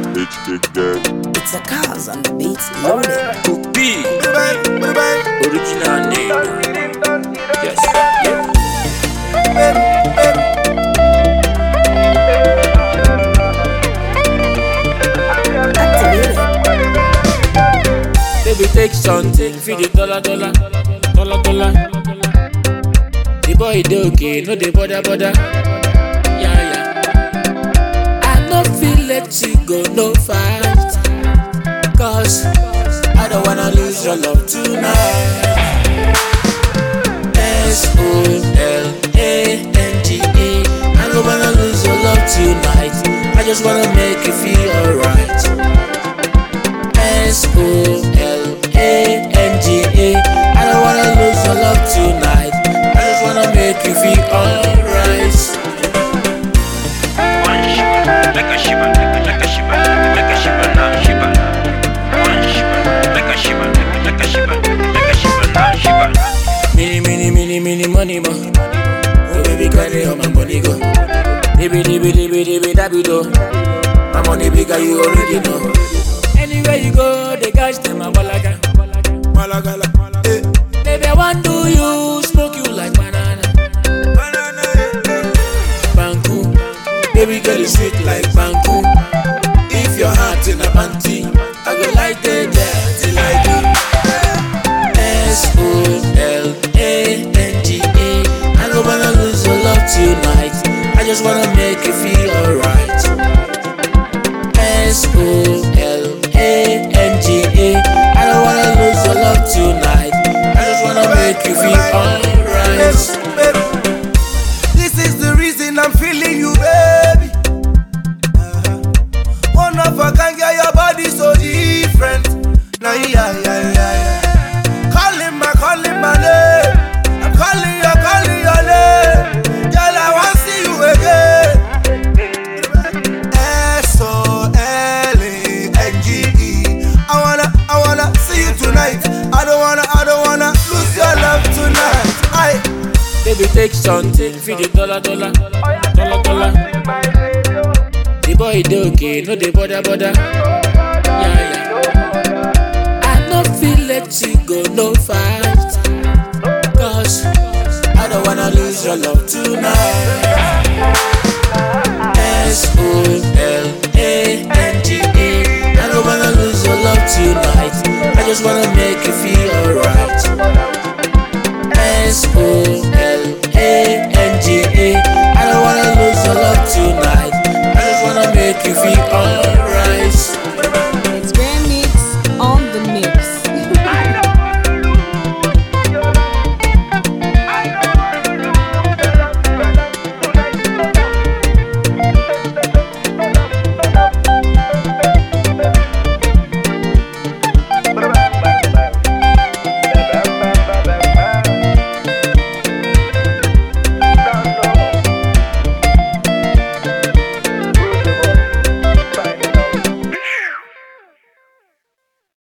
It's a cause on the beats loaded. B original name. Yes, yeah. Baby, take something, feed it dollar. The boy dey okay, no dey bother. Yeah. I no feel let you go, no fight. Cause I don't wanna lose your love tonight. SOLANGE, I don't wanna lose your love tonight. I just wanna make you feel alright. SOLANGE, I don't wanna lose your love tonight. I just wanna make you feel alright. One shiba, like a shiba, like a shiba, like a shiba, now shiba. One shiba, like a shiba, like a shiba, like a shiba, now shiba. Mini money mo. Oh baby, carry all my money go. Baby, that be do. My money bigger, you already know. Anywhere you go, they catch them a balaga. Baby, I want to you, smoke you like banana. Banku, baby girl is sweet like banku. If your heart in a panty, I go like that till I do. SOLANGE, I don't wanna lose your love tonight. I just wanna make you feel alright. SOLANGE, I don't wanna lose your love tonight. I just wanna make you feel alright. This is the reason I'm feeling you, baby. One of a kind, get your body so different. Now, yeah. Calling my name. I'm calling your name. Girl, I wanna see you again. SOLANGE, I wanna see you tonight. I don't wanna lose your love tonight. Baby, take something, feed it dollar. The boy dey okay, no dey bother. Yeah. I no feel let you go, no fight. Cause I don't wanna lose your love tonight. SOLANGE, I don't wanna lose your love tonight. I just wanna make you feel alright. SOLANGE, I don't wanna lose your love tonight. I just wanna make you feel alright.